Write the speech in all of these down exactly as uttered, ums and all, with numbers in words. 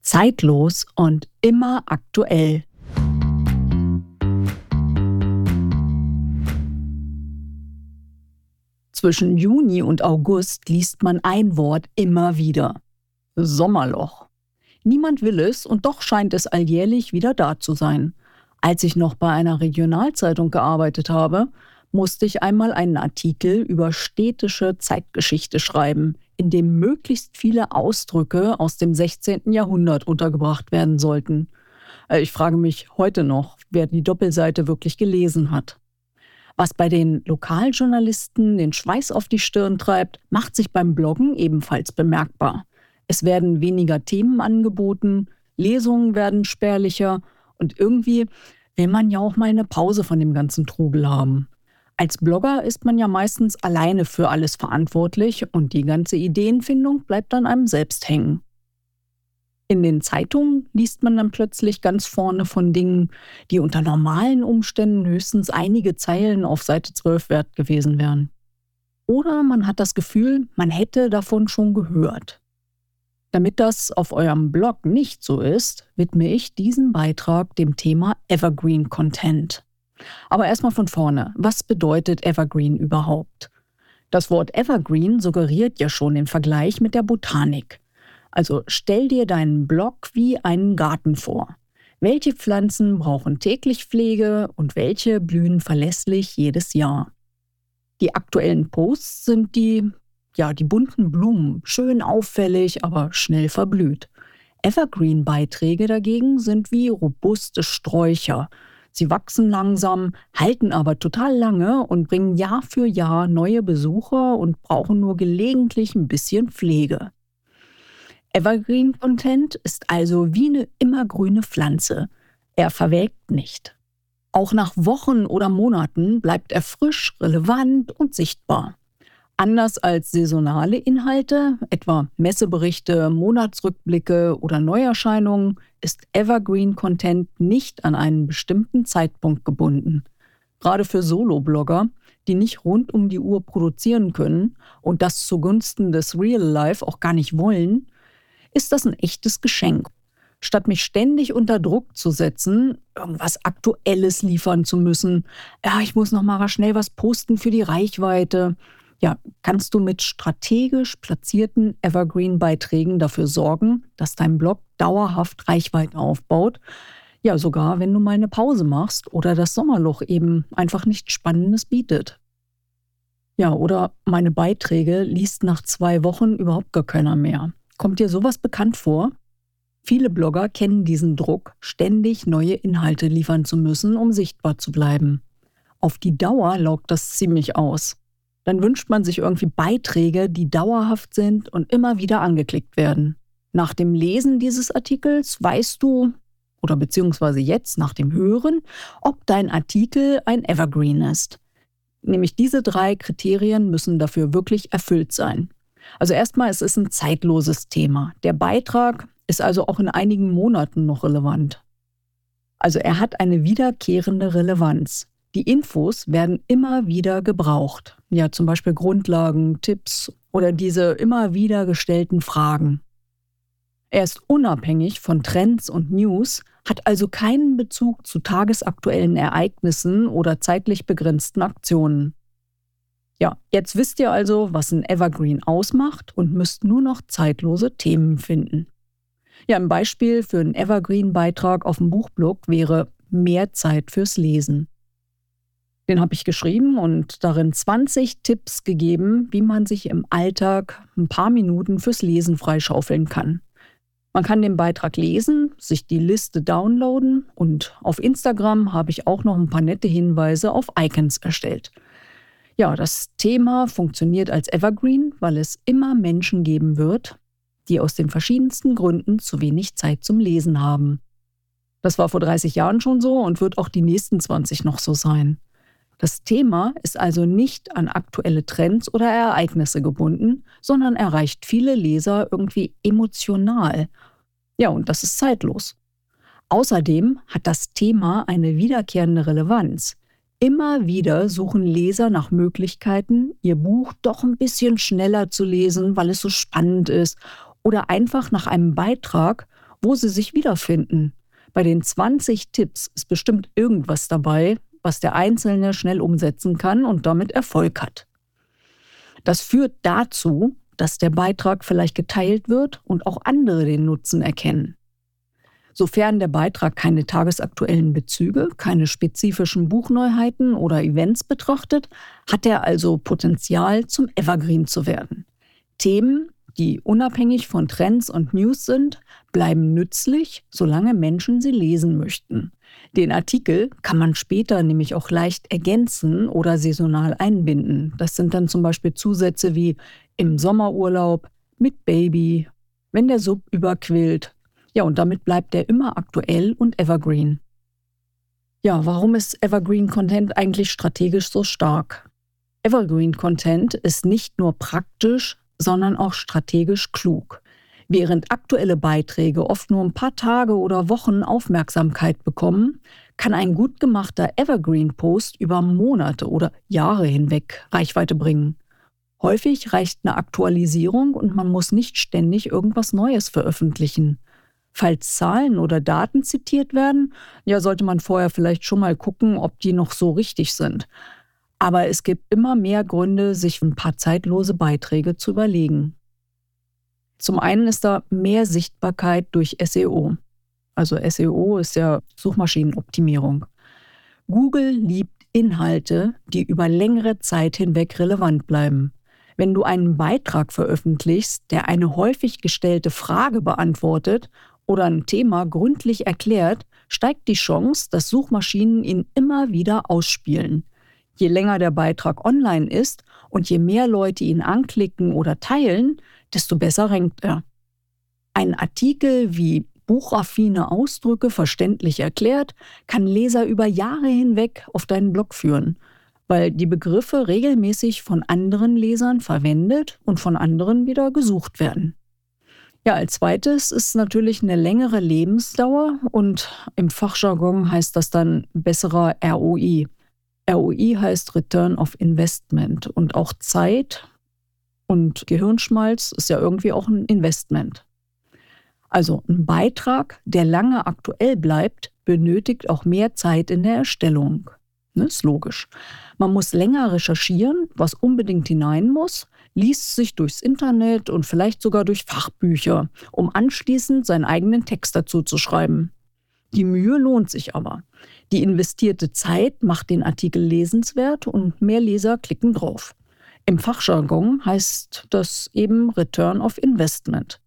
Zeitlos und immer aktuell. Zwischen Juni und August liest man ein Wort immer wieder: Sommerloch. Niemand will es und doch scheint es alljährlich wieder da zu sein. Als ich noch bei einer Regionalzeitung gearbeitet habe, musste ich einmal einen Artikel über städtische Zeitgeschichte schreiben, in dem möglichst viele Ausdrücke aus dem sechzehnten. Jahrhundert untergebracht werden sollten. Äh, Ich frage mich heute noch, wer die Doppelseite wirklich gelesen hat. Was bei den Lokaljournalisten den Schweiß auf die Stirn treibt, macht sich beim Bloggen ebenfalls bemerkbar. Es werden weniger Themen angeboten, Lesungen werden spärlicher und irgendwie will man ja auch mal eine Pause von dem ganzen Trubel haben. Als Blogger ist man ja meistens alleine für alles verantwortlich und die ganze Ideenfindung bleibt an einem selbst hängen. In den Zeitungen liest man dann plötzlich ganz vorne von Dingen, die unter normalen Umständen höchstens einige Zeilen auf Seite zwölf wert gewesen wären. Oder man hat das Gefühl, man hätte davon schon gehört. Damit das auf eurem Blog nicht so ist, widme ich diesen Beitrag dem Thema Evergreen Content. Aber erstmal von vorne, was bedeutet Evergreen überhaupt? Das Wort Evergreen suggeriert ja schon den Vergleich mit der Botanik. Also stell dir deinen Blog wie einen Garten vor. Welche Pflanzen brauchen täglich Pflege und welche blühen verlässlich jedes Jahr? Die aktuellen Posts sind die, ja, die bunten Blumen, schön auffällig, aber schnell verblüht. Evergreen-Beiträge dagegen sind wie robuste Sträucher. Sie wachsen langsam, halten aber total lange und bringen Jahr für Jahr neue Besucher und brauchen nur gelegentlich ein bisschen Pflege. Evergreen-Content ist also wie eine immergrüne Pflanze. Er verwelkt nicht. Auch nach Wochen oder Monaten bleibt er frisch, relevant und sichtbar. Anders als saisonale Inhalte, etwa Messeberichte, Monatsrückblicke oder Neuerscheinungen, ist Evergreen-Content nicht an einen bestimmten Zeitpunkt gebunden. Gerade für Solo-Blogger, die nicht rund um die Uhr produzieren können und das zugunsten des Real Life auch gar nicht wollen, ist das ein echtes Geschenk. Statt mich ständig unter Druck zu setzen, irgendwas Aktuelles liefern zu müssen, ja, ich muss noch mal schnell was posten für die Reichweite, ja, kannst du mit strategisch platzierten Evergreen-Beiträgen dafür sorgen, dass dein Blog dauerhaft Reichweite aufbaut, ja, sogar wenn du mal eine Pause machst oder das Sommerloch eben einfach nichts Spannendes bietet. Ja, oder meine Beiträge liest nach zwei Wochen überhaupt gar keiner mehr. Kommt dir sowas bekannt vor? Viele Blogger kennen diesen Druck, ständig neue Inhalte liefern zu müssen, um sichtbar zu bleiben. Auf die Dauer laugt das ziemlich aus. Dann wünscht man sich irgendwie Beiträge, die dauerhaft sind und immer wieder angeklickt werden. Nach dem Lesen dieses Artikels weißt du, oder beziehungsweise jetzt nach dem Hören, ob dein Artikel ein Evergreen ist. Nämlich diese drei Kriterien müssen dafür wirklich erfüllt sein. Also erstmal, es ist ein zeitloses Thema. Der Beitrag ist also auch in einigen Monaten noch relevant. Also er hat eine wiederkehrende Relevanz. Die Infos werden immer wieder gebraucht. Ja, zum Beispiel Grundlagen, Tipps oder diese immer wieder gestellten Fragen. Er ist unabhängig von Trends und News, hat also keinen Bezug zu tagesaktuellen Ereignissen oder zeitlich begrenzten Aktionen. Ja, jetzt wisst ihr also, was ein Evergreen ausmacht und müsst nur noch zeitlose Themen finden. Ja, ein Beispiel für einen Evergreen-Beitrag auf dem Buchblog wäre mehr Zeit fürs Lesen. Den habe ich geschrieben und darin zwanzig Tipps gegeben, wie man sich im Alltag ein paar Minuten fürs Lesen freischaufeln kann. Man kann den Beitrag lesen, sich die Liste downloaden und auf Instagram habe ich auch noch ein paar nette Hinweise auf Icons erstellt. Ja, das Thema funktioniert als Evergreen, weil es immer Menschen geben wird, die aus den verschiedensten Gründen zu wenig Zeit zum Lesen haben. Das war vor dreißig Jahren schon so und wird auch die nächsten zwanzig noch so sein. Das Thema ist also nicht an aktuelle Trends oder Ereignisse gebunden, sondern erreicht viele Leser irgendwie emotional. Ja, und das ist zeitlos. Außerdem hat das Thema eine wiederkehrende Relevanz. Immer wieder suchen Leser nach Möglichkeiten, ihr Buch doch ein bisschen schneller zu lesen, weil es so spannend ist, oder einfach nach einem Beitrag, wo sie sich wiederfinden. Bei den zwanzig Tipps ist bestimmt irgendwas dabei, was der Einzelne schnell umsetzen kann und damit Erfolg hat. Das führt dazu, dass der Beitrag vielleicht geteilt wird und auch andere den Nutzen erkennen. Sofern der Beitrag keine tagesaktuellen Bezüge, keine spezifischen Buchneuheiten oder Events betrachtet, hat er also Potenzial, zum Evergreen zu werden. Themen, die unabhängig von Trends und News sind, bleiben nützlich, solange Menschen sie lesen möchten. Den Artikel kann man später nämlich auch leicht ergänzen oder saisonal einbinden. Das sind dann zum Beispiel Zusätze wie im Sommerurlaub, mit Baby, wenn der Sub überquillt. Ja, und damit bleibt er immer aktuell und evergreen. Ja, warum ist Evergreen Content eigentlich strategisch so stark? Evergreen Content ist nicht nur praktisch, sondern auch strategisch klug. Während aktuelle Beiträge oft nur ein paar Tage oder Wochen Aufmerksamkeit bekommen, kann ein gut gemachter Evergreen-Post über Monate oder Jahre hinweg Reichweite bringen. Häufig reicht eine Aktualisierung und man muss nicht ständig irgendwas Neues veröffentlichen. Falls Zahlen oder Daten zitiert werden, ja, sollte man vorher vielleicht schon mal gucken, ob die noch so richtig sind. Aber es gibt immer mehr Gründe, sich ein paar zeitlose Beiträge zu überlegen. Zum einen ist da mehr Sichtbarkeit durch S E O. Also S E O ist ja Suchmaschinenoptimierung. Google liebt Inhalte, die über längere Zeit hinweg relevant bleiben. Wenn du einen Beitrag veröffentlichst, der eine häufig gestellte Frage beantwortet oder ein Thema gründlich erklärt, steigt die Chance, dass Suchmaschinen ihn immer wieder ausspielen. Je länger der Beitrag online ist und je mehr Leute ihn anklicken oder teilen, desto besser rankt er. Ein Artikel wie buchaffine Ausdrücke verständlich erklärt, kann Leser über Jahre hinweg auf deinen Blog führen, weil die Begriffe regelmäßig von anderen Lesern verwendet und von anderen wieder gesucht werden. Ja, als zweites ist natürlich eine längere Lebensdauer und im Fachjargon heißt das dann besserer R O I. R O I heißt Return of Investment und auch Zeit und Gehirnschmalz ist ja irgendwie auch ein Investment. Also ein Beitrag, der lange aktuell bleibt, benötigt auch mehr Zeit in der Erstellung. Ne, ist logisch. Man muss länger recherchieren, was unbedingt hinein muss, liest sich durchs Internet und vielleicht sogar durch Fachbücher, um anschließend seinen eigenen Text dazu zu schreiben. Die Mühe lohnt sich aber. Die investierte Zeit macht den Artikel lesenswert und mehr Leser klicken drauf. Im Fachjargon heißt das eben Return of Investment.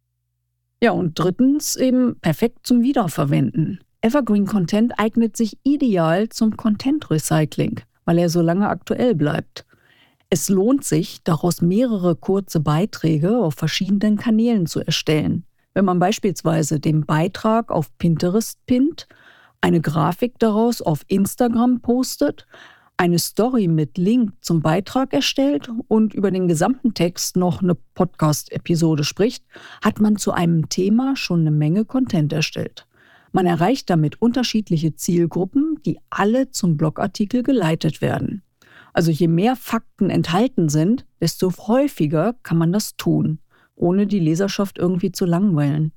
Ja, und drittens eben perfekt zum Wiederverwenden. Evergreen Content eignet sich ideal zum Content Recycling, weil er so lange aktuell bleibt. Es lohnt sich, daraus mehrere kurze Beiträge auf verschiedenen Kanälen zu erstellen. Wenn man beispielsweise den Beitrag auf Pinterest pinnt, eine Grafik daraus auf Instagram postet, eine Story mit Link zum Beitrag erstellt und über den gesamten Text noch eine Podcast-Episode spricht, hat man zu einem Thema schon eine Menge Content erstellt. Man erreicht damit unterschiedliche Zielgruppen, die alle zum Blogartikel geleitet werden. Also je mehr Fakten enthalten sind, desto häufiger kann man das tun, ohne die Leserschaft irgendwie zu langweilen.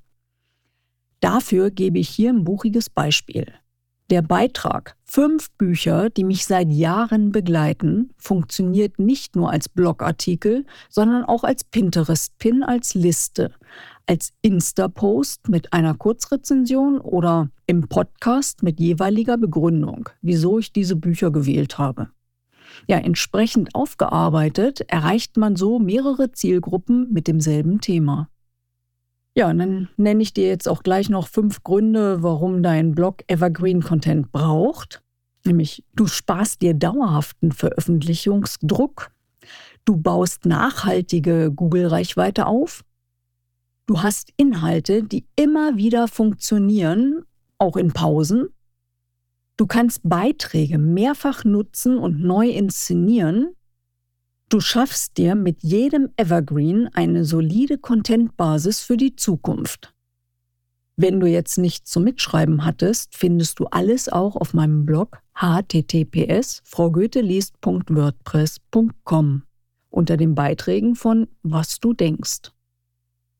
Dafür gebe ich hier ein buchiges Beispiel. Der Beitrag Fünf Bücher, die mich seit Jahren begleiten, funktioniert nicht nur als Blogartikel, sondern auch als Pinterest-Pin, als Liste, als Insta-Post mit einer Kurzrezension oder im Podcast mit jeweiliger Begründung, wieso ich diese Bücher gewählt habe. Ja, entsprechend aufgearbeitet erreicht man so mehrere Zielgruppen mit demselben Thema. Ja, und dann nenne ich dir jetzt auch gleich noch fünf Gründe, warum dein Blog Evergreen Content braucht. Nämlich, du sparst dir dauerhaften Veröffentlichungsdruck, du baust nachhaltige Google-Reichweite auf, du hast Inhalte, die immer wieder funktionieren, auch in Pausen, du kannst Beiträge mehrfach nutzen und neu inszenieren. Du schaffst dir mit jedem Evergreen eine solide Contentbasis für die Zukunft. Wenn du jetzt nichts zum Mitschreiben hattest, findest du alles auch auf meinem Blog h t t p s punkt frau goethe liest punkt wordpress punkt com unter den Beiträgen von Was du denkst.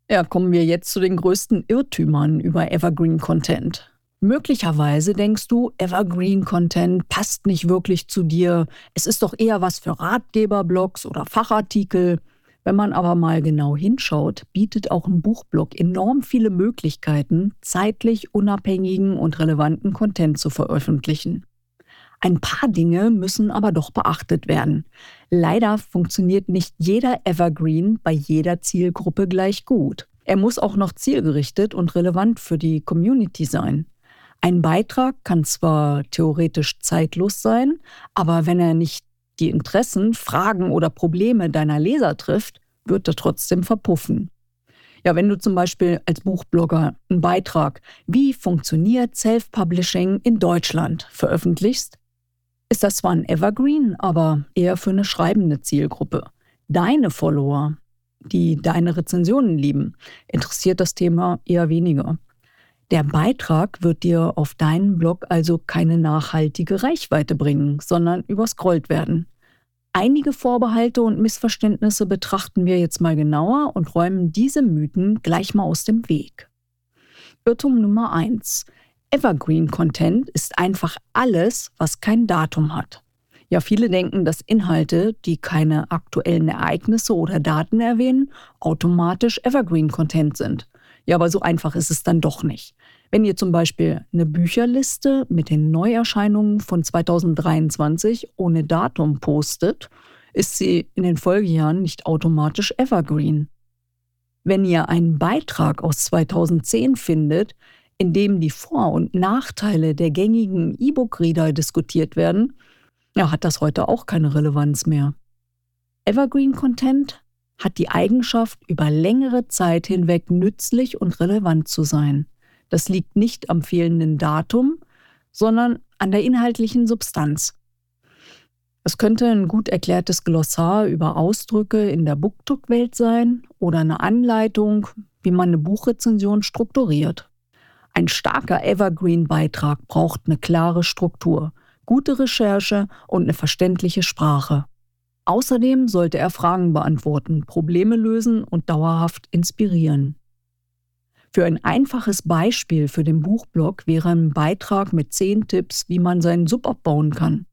Ja, kommen wir jetzt zu den größten Irrtümern über Evergreen Content. Möglicherweise denkst du, Evergreen Content passt nicht wirklich zu dir. Es ist doch eher was für Ratgeberblogs oder Fachartikel. Wenn man aber mal genau hinschaut, bietet auch ein Buchblog enorm viele Möglichkeiten, zeitlich unabhängigen und relevanten Content zu veröffentlichen. Ein paar Dinge müssen aber doch beachtet werden. Leider funktioniert nicht jeder Evergreen bei jeder Zielgruppe gleich gut. Er muss auch noch zielgerichtet und relevant für die Community sein. Ein Beitrag kann zwar theoretisch zeitlos sein, aber wenn er nicht die Interessen, Fragen oder Probleme deiner Leser trifft, wird er trotzdem verpuffen. Ja, wenn du zum Beispiel als Buchblogger einen Beitrag „Wie funktioniert Self-Publishing in Deutschland?" veröffentlichst, ist das zwar ein Evergreen, aber eher für eine schreibende Zielgruppe. Deine Follower, die deine Rezensionen lieben, interessiert das Thema eher weniger. Der Beitrag wird dir auf deinem Blog also keine nachhaltige Reichweite bringen, sondern überscrollt werden. Einige Vorbehalte und Missverständnisse betrachten wir jetzt mal genauer und räumen diese Mythen gleich mal aus dem Weg. Irrtum Nummer eins. Evergreen-Content ist einfach alles, was kein Datum hat. Ja, viele denken, dass Inhalte, die keine aktuellen Ereignisse oder Daten erwähnen, automatisch Evergreen-Content sind. Ja, aber so einfach ist es dann doch nicht. Wenn ihr zum Beispiel eine Bücherliste mit den Neuerscheinungen von zweitausenddreiundzwanzig ohne Datum postet, ist sie in den Folgejahren nicht automatisch Evergreen. Wenn ihr einen Beitrag aus zweitausendzehn findet, in dem die Vor- und Nachteile der gängigen E-Book-Reader diskutiert werden, ja, hat das heute auch keine Relevanz mehr. Evergreen-Content hat die Eigenschaft, über längere Zeit hinweg nützlich und relevant zu sein. Das liegt nicht am fehlenden Datum, sondern an der inhaltlichen Substanz. Es könnte ein gut erklärtes Glossar über Ausdrücke in der BookTok-Welt sein oder eine Anleitung, wie man eine Buchrezension strukturiert. Ein starker Evergreen-Beitrag braucht eine klare Struktur, gute Recherche und eine verständliche Sprache. Außerdem sollte er Fragen beantworten, Probleme lösen und dauerhaft inspirieren. Für ein einfaches Beispiel für den Buchblog wäre ein Beitrag mit zehn Tipps, wie man seinen Sub abbauen kann.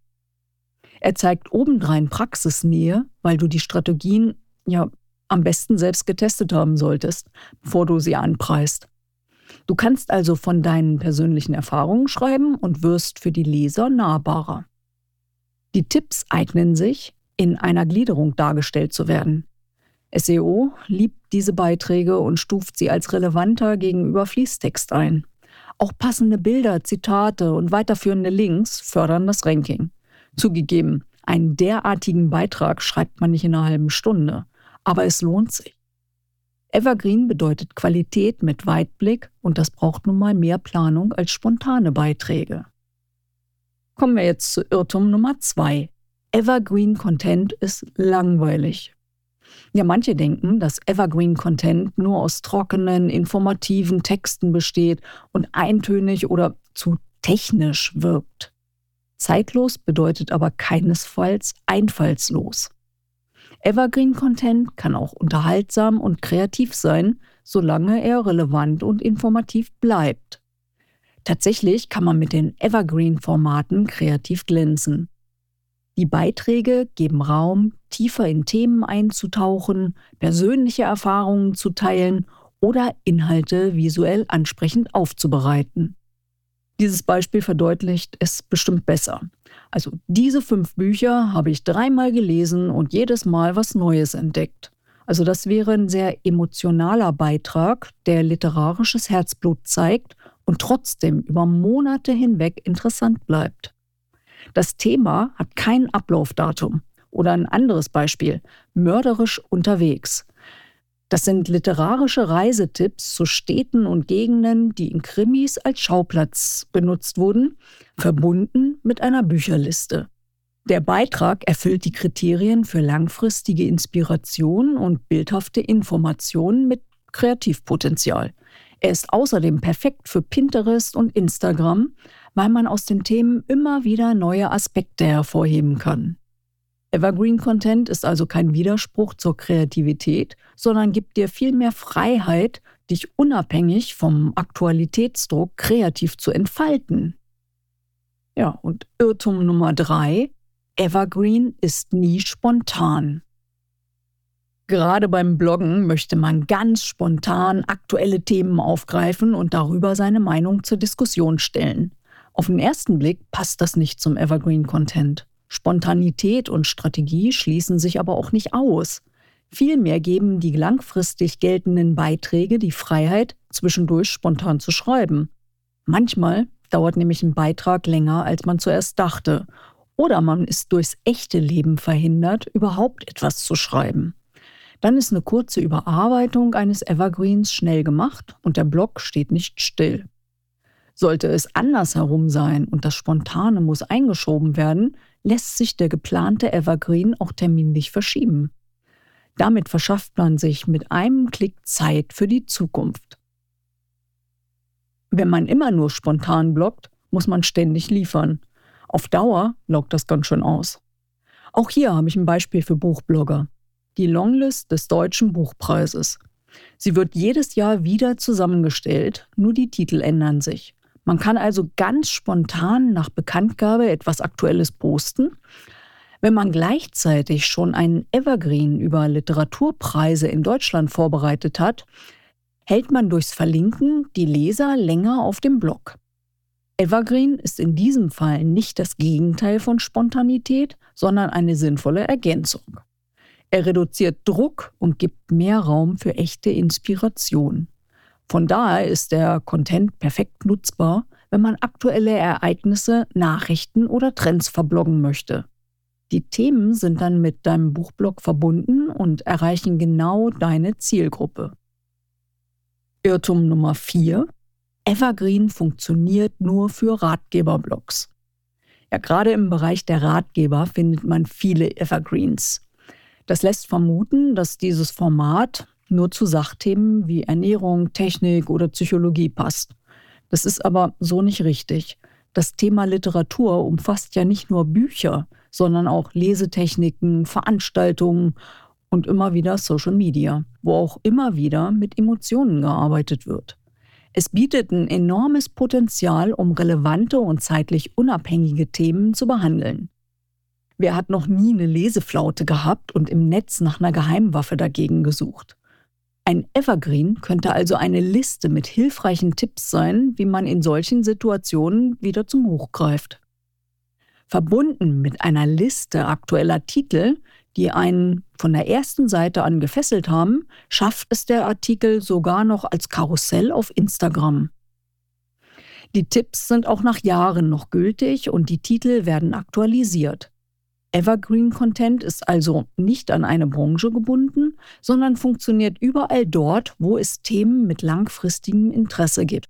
Er zeigt obendrein Praxisnähe, weil du die Strategien ja am besten selbst getestet haben solltest, bevor du sie anpreist. Du kannst also von deinen persönlichen Erfahrungen schreiben und wirst für die Leser nahbarer. Die Tipps eignen sich, in einer Gliederung dargestellt zu werden. S E O liebt diese Beiträge und stuft sie als relevanter gegenüber Fließtext ein. Auch passende Bilder, Zitate und weiterführende Links fördern das Ranking. Zugegeben, einen derartigen Beitrag schreibt man nicht in einer halben Stunde, aber es lohnt sich. Evergreen bedeutet Qualität mit Weitblick und das braucht nun mal mehr Planung als spontane Beiträge. Kommen wir jetzt zu Irrtum Nummer zwei. Evergreen Content ist langweilig. Ja, manche denken, dass Evergreen Content nur aus trockenen, informativen Texten besteht und eintönig oder zu technisch wirkt. Zeitlos bedeutet aber keinesfalls einfallslos. Evergreen Content kann auch unterhaltsam und kreativ sein, solange er relevant und informativ bleibt. Tatsächlich kann man mit den Evergreen-Formaten kreativ glänzen. Die Beiträge geben Raum, tiefer in Themen einzutauchen, persönliche Erfahrungen zu teilen oder Inhalte visuell ansprechend aufzubereiten. Dieses Beispiel verdeutlicht es bestimmt besser. Also diese fünf Bücher habe ich dreimal gelesen und jedes Mal was Neues entdeckt. Also das wäre ein sehr emotionaler Beitrag, der literarisches Herzblut zeigt und trotzdem über Monate hinweg interessant bleibt. Das Thema hat kein Ablaufdatum. Oder ein anderes Beispiel, mörderisch unterwegs. Das sind literarische Reisetipps zu Städten und Gegenden, die in Krimis als Schauplatz benutzt wurden, verbunden mit einer Bücherliste. Der Beitrag erfüllt die Kriterien für langfristige Inspiration und bildhafte Informationen mit Kreativpotenzial. Er ist außerdem perfekt für Pinterest und Instagram, weil man aus den Themen immer wieder neue Aspekte hervorheben kann. Evergreen Content ist also kein Widerspruch zur Kreativität, sondern gibt dir viel mehr Freiheit, dich unabhängig vom Aktualitätsdruck kreativ zu entfalten. Ja, und Irrtum Nummer drei: Evergreen ist nie spontan. Gerade beim Bloggen möchte man ganz spontan aktuelle Themen aufgreifen und darüber seine Meinung zur Diskussion stellen. Auf den ersten Blick passt das nicht zum Evergreen Content. Spontanität und Strategie schließen sich aber auch nicht aus. Vielmehr geben die langfristig geltenden Beiträge die Freiheit, zwischendurch spontan zu schreiben. Manchmal dauert nämlich ein Beitrag länger, als man zuerst dachte. Oder man ist durchs echte Leben verhindert, überhaupt etwas zu schreiben. Dann ist eine kurze Überarbeitung eines Evergreens schnell gemacht und der Blog steht nicht still. Sollte es andersherum sein und das Spontane muss eingeschoben werden, lässt sich der geplante Evergreen auch terminlich verschieben. Damit verschafft man sich mit einem Klick Zeit für die Zukunft. Wenn man immer nur spontan bloggt, muss man ständig liefern. Auf Dauer laugt das ganz schön aus. Auch hier habe ich ein Beispiel für Buchblogger. Die Longlist des Deutschen Buchpreises. Sie wird jedes Jahr wieder zusammengestellt, nur die Titel ändern sich. Man kann also ganz spontan nach Bekanntgabe etwas Aktuelles posten. Wenn man gleichzeitig schon einen Evergreen über Literaturpreise in Deutschland vorbereitet hat, hält man durchs Verlinken die Leser länger auf dem Blog. Evergreen ist in diesem Fall nicht das Gegenteil von Spontanität, sondern eine sinnvolle Ergänzung. Er reduziert Druck und gibt mehr Raum für echte Inspiration. Von daher ist der Content perfekt nutzbar, wenn man aktuelle Ereignisse, Nachrichten oder Trends verbloggen möchte. Die Themen sind dann mit deinem Buchblog verbunden und erreichen genau deine Zielgruppe. Irrtum Nummer vier: Evergreen funktioniert nur für Ratgeberblogs. Ja, gerade im Bereich der Ratgeber findet man viele Evergreens. Das lässt vermuten, dass dieses Format nur zu Sachthemen wie Ernährung, Technik oder Psychologie passt. Das ist aber so nicht richtig. Das Thema Literatur umfasst ja nicht nur Bücher, sondern auch Lesetechniken, Veranstaltungen und immer wieder Social Media, wo auch immer wieder mit Emotionen gearbeitet wird. Es bietet ein enormes Potenzial, um relevante und zeitlich unabhängige Themen zu behandeln. Wer hat noch nie eine Leseflaute gehabt und im Netz nach einer Geheimwaffe dagegen gesucht? Ein Evergreen könnte also eine Liste mit hilfreichen Tipps sein, wie man in solchen Situationen wieder zum Buch greift. Verbunden mit einer Liste aktueller Titel, die einen von der ersten Seite an gefesselt haben, schafft es der Artikel sogar noch als Karussell auf Instagram. Die Tipps sind auch nach Jahren noch gültig und die Titel werden aktualisiert. Evergreen-Content ist also nicht an eine Branche gebunden, sondern funktioniert überall dort, wo es Themen mit langfristigem Interesse gibt.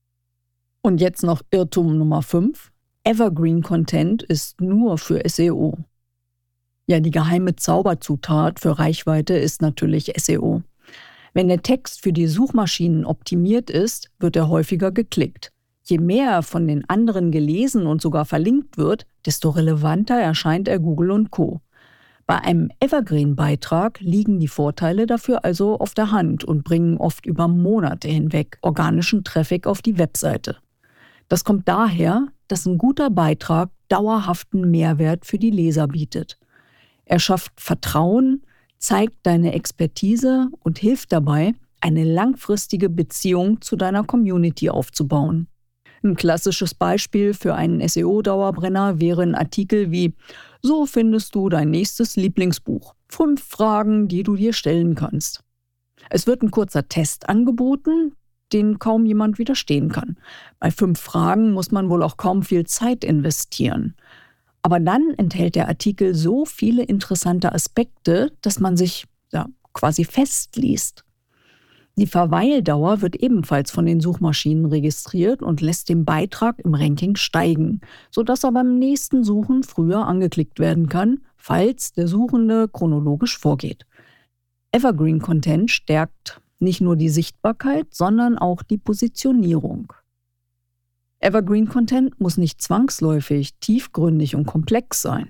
Und jetzt noch Irrtum Nummer fünf. Evergreen-Content ist nur für S E O. Ja, die geheime Zauberzutat für Reichweite ist natürlich S E O. Wenn der Text für die Suchmaschinen optimiert ist, wird er häufiger geklickt. Je mehr von den anderen gelesen und sogar verlinkt wird, desto relevanter erscheint er Google und Co. Bei einem Evergreen-Beitrag liegen die Vorteile dafür also auf der Hand und bringen oft über Monate hinweg organischen Traffic auf die Webseite. Das kommt daher, dass ein guter Beitrag dauerhaften Mehrwert für die Leser bietet. Er schafft Vertrauen, zeigt deine Expertise und hilft dabei, eine langfristige Beziehung zu deiner Community aufzubauen. Ein klassisches Beispiel für einen S E O-Dauerbrenner wäre ein Artikel wie „So findest du dein nächstes Lieblingsbuch. Fünf Fragen, die du dir stellen kannst." Es wird ein kurzer Test angeboten, den kaum jemand widerstehen kann. Bei fünf Fragen muss man wohl auch kaum viel Zeit investieren. Aber dann enthält der Artikel so viele interessante Aspekte, dass man sich ja, quasi festliest. Die Verweildauer wird ebenfalls von den Suchmaschinen registriert und lässt den Beitrag im Ranking steigen, sodass er beim nächsten Suchen früher angeklickt werden kann, falls der Suchende chronologisch vorgeht. Evergreen-Content stärkt nicht nur die Sichtbarkeit, sondern auch die Positionierung. Evergreen-Content muss nicht zwangsläufig tiefgründig und komplex sein.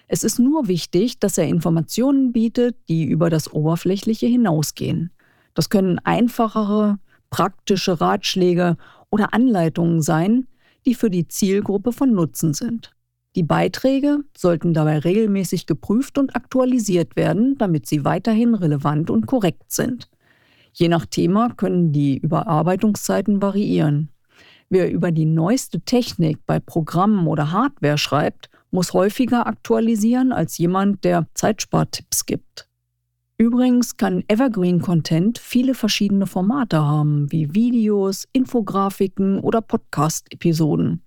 Es ist nur wichtig, dass er Informationen bietet, die über das Oberflächliche hinausgehen. Das können einfachere, praktische Ratschläge oder Anleitungen sein, die für die Zielgruppe von Nutzen sind. Die Beiträge sollten dabei regelmäßig geprüft und aktualisiert werden, damit sie weiterhin relevant und korrekt sind. Je nach Thema können die Überarbeitungszeiten variieren. Wer über die neueste Technik bei Programmen oder Hardware schreibt, muss häufiger aktualisieren als jemand, der Zeitspartipps gibt. Übrigens kann Evergreen Content viele verschiedene Formate haben, wie Videos, Infografiken oder Podcast-Episoden.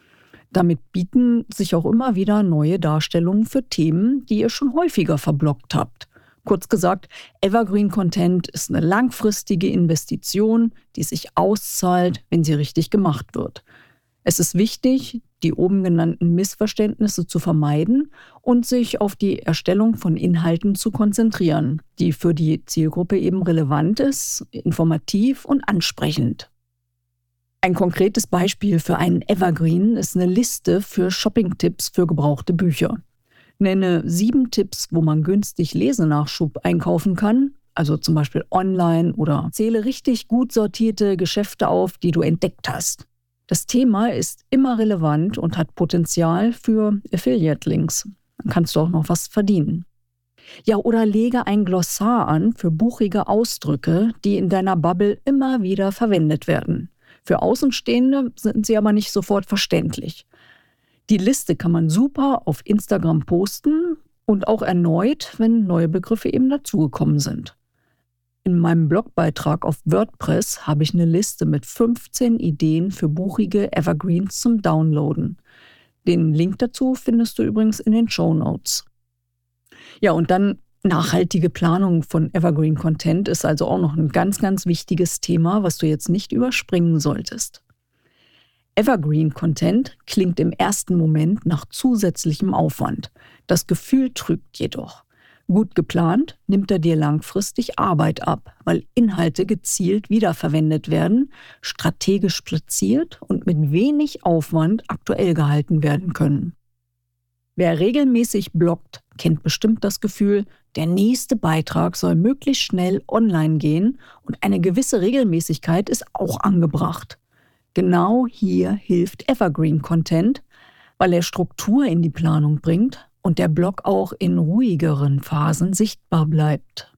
Damit bieten sich auch immer wieder neue Darstellungen für Themen, die ihr schon häufiger verbloggt habt. Kurz gesagt, Evergreen Content ist eine langfristige Investition, die sich auszahlt, wenn sie richtig gemacht wird. Es ist wichtig, die oben genannten Missverständnisse zu vermeiden und sich auf die Erstellung von Inhalten zu konzentrieren, die für die Zielgruppe eben relevant ist, informativ und ansprechend. Ein konkretes Beispiel für einen Evergreen ist eine Liste für Shopping-Tipps für gebrauchte Bücher. Nenne sieben Tipps, wo man günstig Lesenachschub einkaufen kann, also zum Beispiel online, oder zähle richtig gut sortierte Geschäfte auf, die du entdeckt hast. Das Thema ist immer relevant und hat Potenzial für Affiliate-Links. Dann kannst du auch noch was verdienen. Ja, oder lege ein Glossar an für buchige Ausdrücke, die in deiner Bubble immer wieder verwendet werden. Für Außenstehende sind sie aber nicht sofort verständlich. Die Liste kann man super auf Instagram posten und auch erneut, wenn neue Begriffe eben dazugekommen sind. In meinem Blogbeitrag auf WordPress habe ich eine Liste mit fünfzehn Ideen für buchige Evergreens zum Downloaden. Den Link dazu findest du übrigens in den Shownotes. Ja, und dann nachhaltige Planung von Evergreen Content ist also auch noch ein ganz, ganz wichtiges Thema, was du jetzt nicht überspringen solltest. Evergreen Content klingt im ersten Moment nach zusätzlichem Aufwand. Das Gefühl trügt jedoch. Gut geplant nimmt er dir langfristig Arbeit ab, weil Inhalte gezielt wiederverwendet werden, strategisch platziert und mit wenig Aufwand aktuell gehalten werden können. Wer regelmäßig bloggt, kennt bestimmt das Gefühl, der nächste Beitrag soll möglichst schnell online gehen und eine gewisse Regelmäßigkeit ist auch angebracht. Genau hier hilft Evergreen Content, weil er Struktur in die Planung bringt und der Blog auch in ruhigeren Phasen sichtbar bleibt.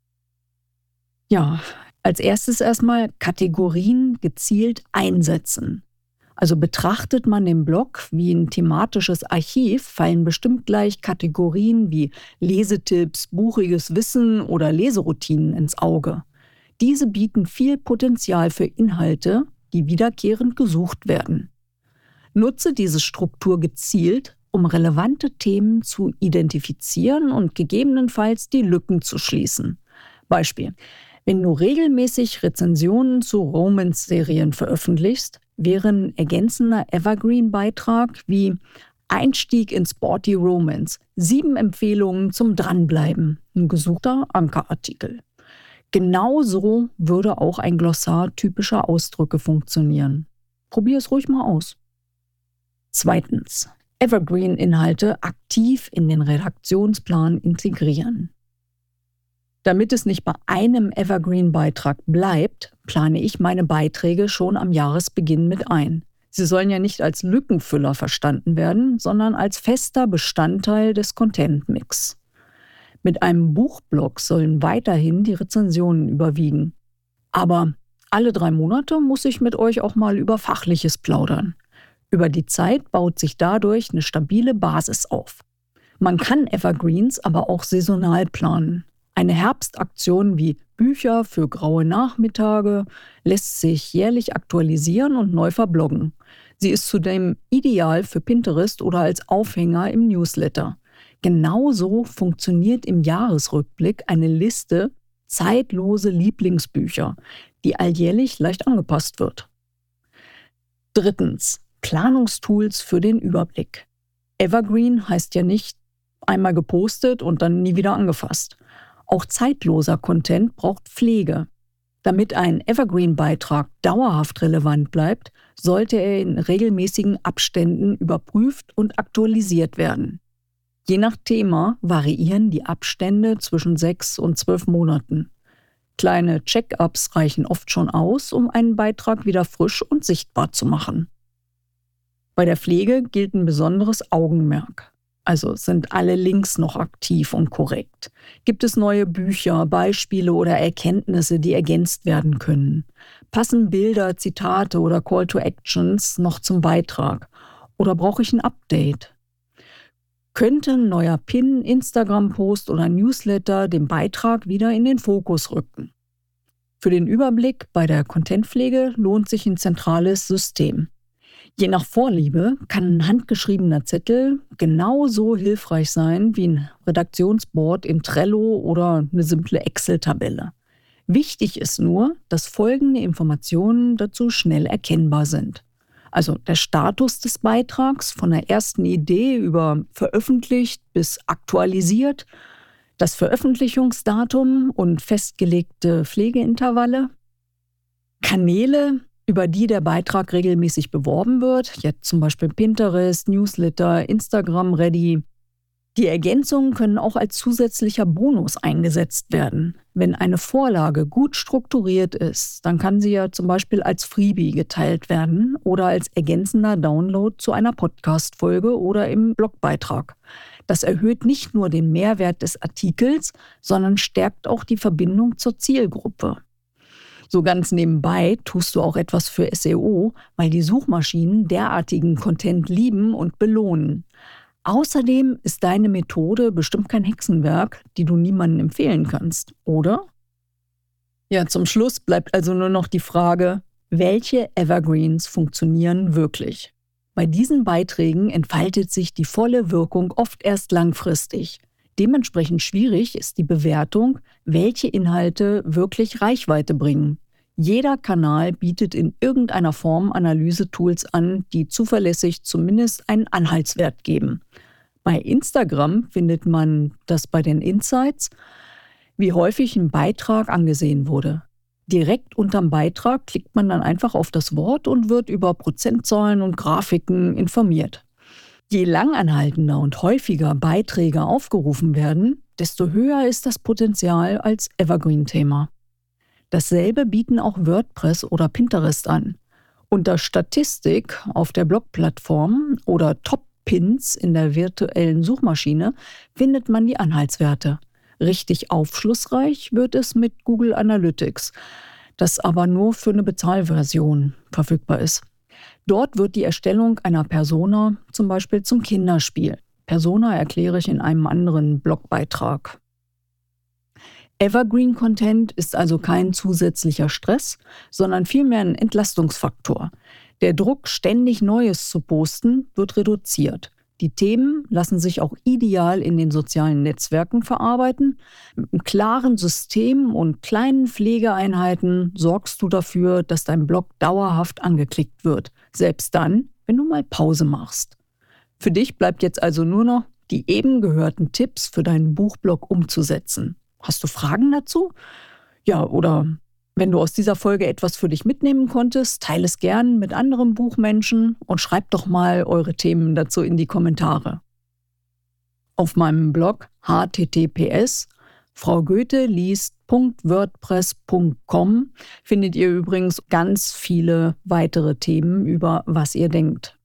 Ja, als erstes erstmal Kategorien gezielt einsetzen. Also betrachtet man den Blog wie ein thematisches Archiv, fallen bestimmt gleich Kategorien wie Lesetipps, buchiges Wissen oder Leseroutinen ins Auge. Diese bieten viel Potenzial für Inhalte, die wiederkehrend gesucht werden. Nutze diese Struktur gezielt, um relevante Themen zu identifizieren und gegebenenfalls die Lücken zu schließen. Beispiel: Wenn du regelmäßig Rezensionen zu Romance-Serien veröffentlichst, wäre ein ergänzender Evergreen-Beitrag wie Einstieg in Sporty Romance, sieben Empfehlungen zum Dranbleiben, ein gesuchter Ankerartikel. Genauso würde auch ein Glossar typischer Ausdrücke funktionieren. Probier es ruhig mal aus. Zweitens: Evergreen-Inhalte aktiv in den Redaktionsplan integrieren. Damit es nicht bei einem Evergreen-Beitrag bleibt, plane ich meine Beiträge schon am Jahresbeginn mit ein. Sie sollen ja nicht als Lückenfüller verstanden werden, sondern als fester Bestandteil des Content-Mix. Mit einem Buchblog sollen weiterhin die Rezensionen überwiegen. Aber alle drei Monate muss ich mit euch auch mal über Fachliches plaudern. Über die Zeit baut sich dadurch eine stabile Basis auf. Man kann Evergreens aber auch saisonal planen. Eine Herbstaktion wie Bücher für graue Nachmittage lässt sich jährlich aktualisieren und neu verbloggen. Sie ist zudem ideal für Pinterest oder als Aufhänger im Newsletter. Genauso funktioniert im Jahresrückblick eine Liste zeitlose Lieblingsbücher, die alljährlich leicht angepasst wird. Drittens: Planungstools für den Überblick. Evergreen heißt ja nicht einmal gepostet und dann nie wieder angefasst. Auch zeitloser Content braucht Pflege. Damit ein Evergreen-Beitrag dauerhaft relevant bleibt, sollte er in regelmäßigen Abständen überprüft und aktualisiert werden. Je nach Thema variieren die Abstände zwischen sechs und zwölf Monaten. Kleine Check-ups reichen oft schon aus, um einen Beitrag wieder frisch und sichtbar zu machen. Bei der Pflege gilt ein besonderes Augenmerk. Also sind alle Links noch aktiv und korrekt? Gibt es neue Bücher, Beispiele oder Erkenntnisse, die ergänzt werden können? Passen Bilder, Zitate oder Call to Actions noch zum Beitrag? Oder brauche ich ein Update? Könnte ein neuer Pin, Instagram-Post oder Newsletter den Beitrag wieder in den Fokus rücken? Für den Überblick bei der Contentpflege lohnt sich ein zentrales System. Je nach Vorliebe kann ein handgeschriebener Zettel genauso hilfreich sein wie ein Redaktionsboard in Trello oder eine simple Excel-Tabelle. Wichtig ist nur, dass folgende Informationen dazu schnell erkennbar sind. Also der Status des Beitrags von der ersten Idee über veröffentlicht bis aktualisiert, das Veröffentlichungsdatum und festgelegte Pflegeintervalle, Kanäle, über die der Beitrag regelmäßig beworben wird, jetzt zum Beispiel Pinterest, Newsletter, Instagram Ready. Die Ergänzungen können auch als zusätzlicher Bonus eingesetzt werden. Wenn eine Vorlage gut strukturiert ist, dann kann sie ja zum Beispiel als Freebie geteilt werden oder als ergänzender Download zu einer Podcast-Folge oder im Blogbeitrag. Das erhöht nicht nur den Mehrwert des Artikels, sondern stärkt auch die Verbindung zur Zielgruppe. So ganz nebenbei tust du auch etwas für S E O, weil die Suchmaschinen derartigen Content lieben und belohnen. Außerdem ist deine Methode bestimmt kein Hexenwerk, die du niemandem empfehlen kannst, oder? Ja, zum Schluss bleibt also nur noch die Frage, welche Evergreens funktionieren wirklich? Bei diesen Beiträgen entfaltet sich die volle Wirkung oft erst langfristig. Dementsprechend schwierig ist die Bewertung, welche Inhalte wirklich Reichweite bringen. Jeder Kanal bietet in irgendeiner Form Analysetools an, die zuverlässig zumindest einen Anhaltswert geben. Bei Instagram findet man das bei den Insights, wie häufig ein Beitrag angesehen wurde. Direkt unterm Beitrag klickt man dann einfach auf das Wort und wird über Prozentzahlen und Grafiken informiert. Je langanhaltender und häufiger Beiträge aufgerufen werden, desto höher ist das Potenzial als Evergreen-Thema. Dasselbe bieten auch WordPress oder Pinterest an. Unter Statistik auf der Blogplattform oder Top-Pins in der virtuellen Suchmaschine findet man die Anhaltswerte. Richtig aufschlussreich wird es mit Google Analytics, das aber nur für eine Bezahlversion verfügbar ist. Dort wird die Erstellung einer Persona zum Beispiel zum Kinderspiel. Persona erkläre ich in einem anderen Blogbeitrag. Evergreen-Content ist also kein zusätzlicher Stress, sondern vielmehr ein Entlastungsfaktor. Der Druck, ständig Neues zu posten, wird reduziert. Die Themen lassen sich auch ideal in den sozialen Netzwerken verarbeiten. Mit einem klaren System und kleinen Pflegeeinheiten sorgst du dafür, dass dein Blog dauerhaft angeklickt wird. Selbst dann, wenn du mal Pause machst. Für dich bleibt jetzt also nur noch, die eben gehörten Tipps für deinen Buchblog umzusetzen. Hast du Fragen dazu? Ja, oder wenn du aus dieser Folge etwas für dich mitnehmen konntest, teile es gern mit anderen Buchmenschen und schreib doch mal eure Themen dazu in die Kommentare. Auf meinem Blog h t t p s frau goethe liest punkt wordpress punkt com findet ihr übrigens ganz viele weitere Themen, über was ihr denkt.